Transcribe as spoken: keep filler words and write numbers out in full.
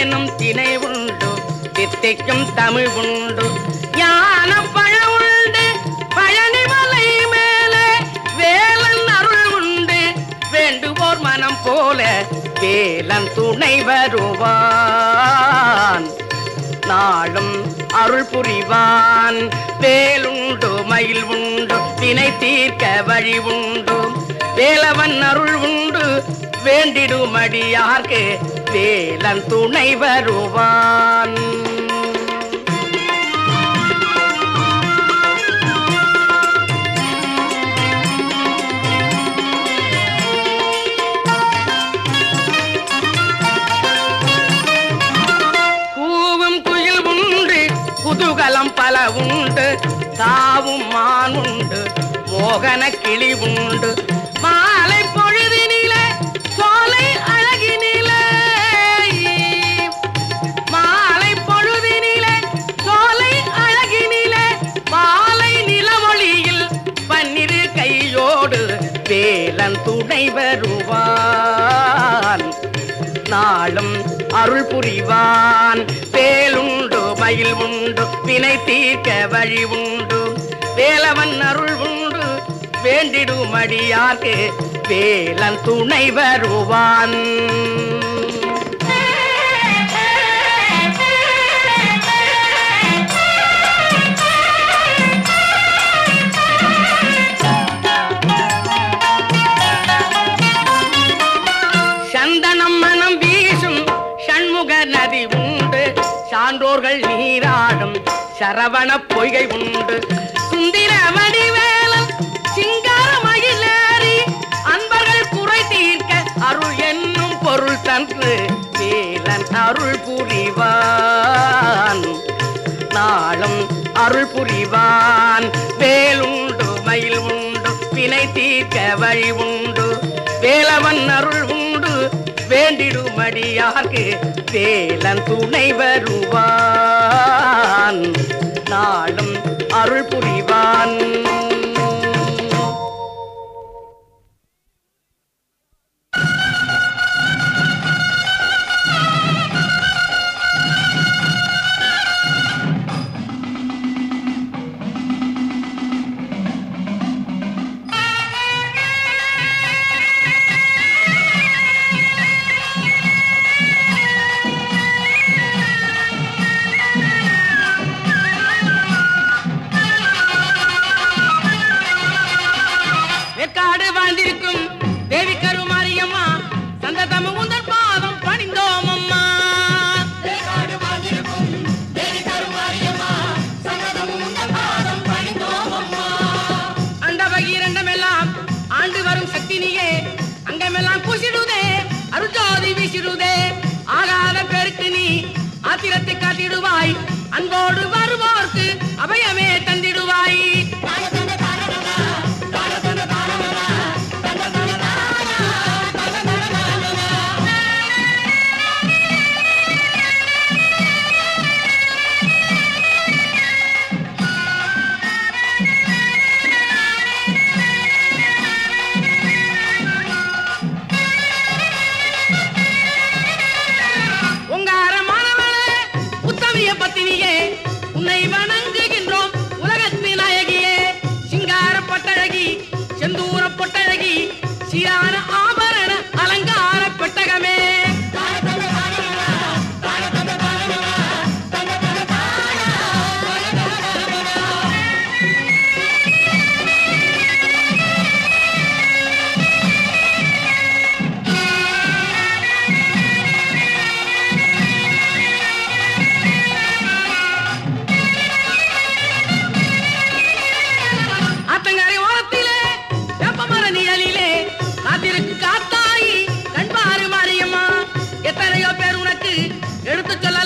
எனும் திணை உண்டு தித்திக்கும் தமிழ் உண்டு ஞான பழ உண்டு பழனிமலை மேலே வேலன் அருள் உண்டு வேண்டுவோர் மனம் போல வேலன் துணை வருவான் நாளும் அருள் புரிவான் வேலுண்டு மயில் உண்டு வினை தீர்க்க வழி உண்டு வேலவன் அருள் உண்டு வேண்டிடும் அடியார்க்கு வேலன் துணை வருவான் பூவும் குயில் உண்டு குதூகலம் பல உண்டு தாவும் மான் உண்டு மோகன கிளி உண்டு மாலை பொழுதினிலே சோலை அழகினிலே மாலை பொழுதினிலே சோலை அழகினிலே மாலை நிலவொளியில் பன்னிரு கையோடு வேலன் துணை வருவான் நாளும் அருள் புரிவான் வேலுண்டு மயில் உண்டு வினை தீர்க்க வழி உண்டு வேலவன் அருள் உண்டு வேண்டிடும் அடியார்க்கு வேலன் துணை வருவான் சந்தனம் மனம் வீசும் சண்முக நதி உண்டு சான்றோர்கள் நீராடும் சரவண பொய்கை உண்டு சுந்திர வடிவேலன் சிங்கார மயிலேறி அன்பர்கள் குறை தீர்க்க அருள் என்னும் பொருள் தன்று வேலன் அருள் புரிவான் நாளும் அருள் புரிவான் வேலுண்டு மயில் உண்டு வினை தீர்க்க வழி உண்டு வேலவன் அருள் உண்டு வேண்டிடும் அடியார்க்கு வேலன் துணை வருவான் நாளும் அருள் புரிவான் அன்போடு வருவோர்க்கு அபயமே தந்திடுவாய் உன்னை வணங்குகின்றோம் உலகத்தின் அழகியே சிங்கார பொட்டழகி செந்தூர பொட்டழகி சீரான ஆபரண அலங்கார பெட்டகமே எடுத்து சொல்ல